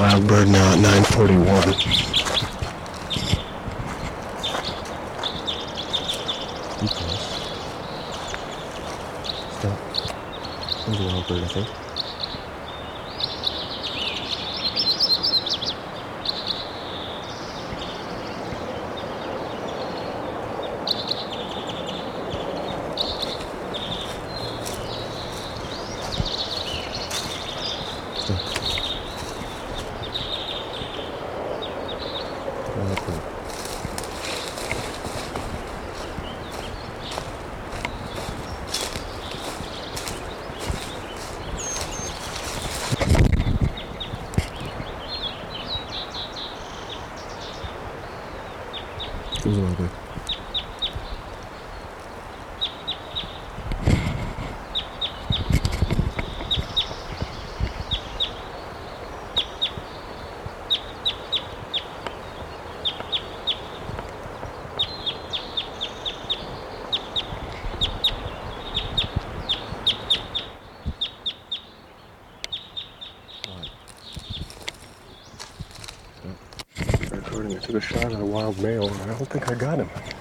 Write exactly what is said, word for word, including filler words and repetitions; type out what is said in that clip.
Wild bird now at nine forty-one. Be close. Stop. There's a wild bird, I think. Stop. Wild bird. There's a wild bird. Recording. I took a shot at a wild male, and I don't think I got him.